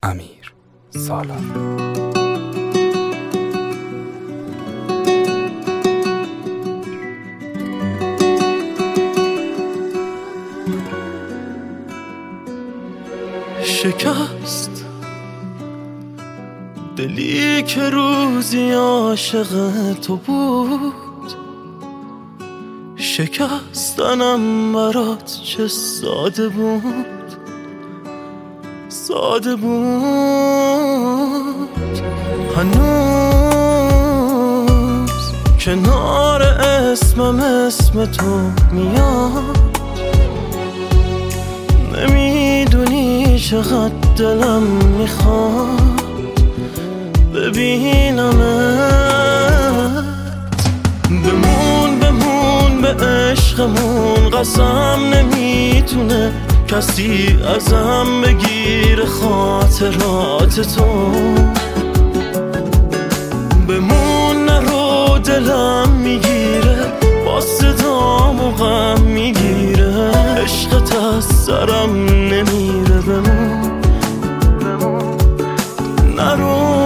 امیر سالار. شکست دلی که روزی عاشق تو بود، شکستنم برات چه ساده بود، ساده بود. هنوز کنار اسم تو میاد، نمیدونی چقدر دلم میخواد ببینمت. بمون به عشقمون، قسم نمیتونه کسی ازم بگیر خاطرات تو. بمون نرو، دلم میگیره، با صدام و غم میگیره، عشقت از سرم نمیره. بمون نرو.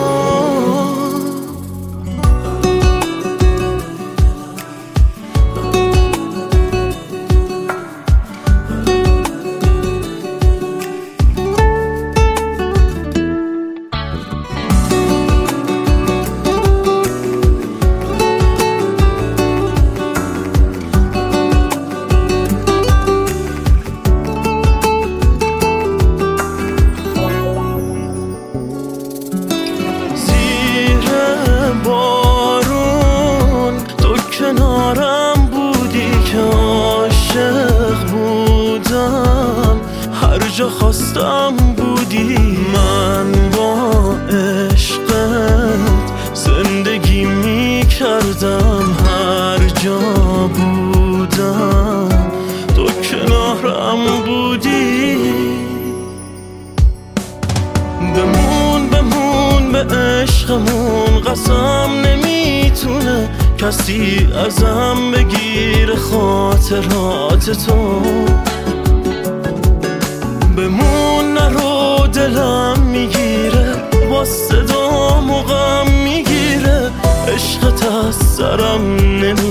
کنارم بودی که عاشق بودم، هر جا خواستم بودی. من با عشقت زندگی میکردم، هر جا بودم تو کنارم بودی. بمون به عشقمون، قسم نمیتونه کسی ازم بگیر خاطرات تو. بمون نرو، دلم میگیره، با صدام و غم میگیره، عشقت از سرم نمیره.